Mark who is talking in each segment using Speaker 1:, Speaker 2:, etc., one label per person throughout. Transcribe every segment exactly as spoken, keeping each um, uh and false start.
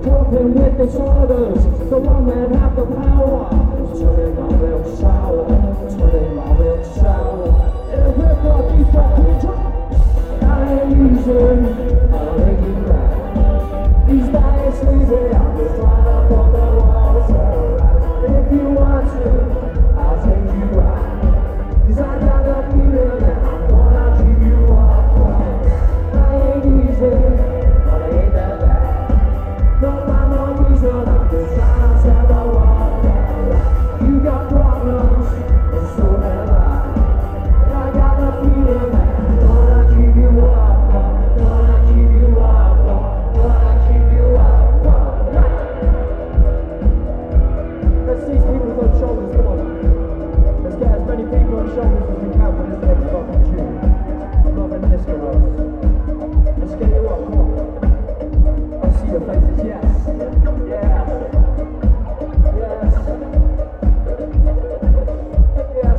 Speaker 1: Coping with disorders, the one that have the power. Turning my milk sour, turning my milk sour. Everybody fucking drunk. I ain't using, I'll make you right. These days sleepy, I'm just trying to put the walls around. If you want to, I'll take you out. Cause I got the feeling that I'm gonna keep you up. I ain't easy, but I ain't that bad. No rhyme, no reason, I'm just trying to set the world down. You got problems, and so have I. And I got the feeling that I'm gonna keep you up, gonna keep you up, gonna keep you up. Let's see people on shoulders, come on. Let's get as many people on shoulders as we can for this next fucking tune. Love and disco. Let's get you up, come on. I see your faces, yes. Yeah. Yes. Yes.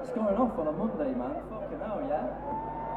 Speaker 1: It's going off on a Monday, man. Fucking hell, yeah?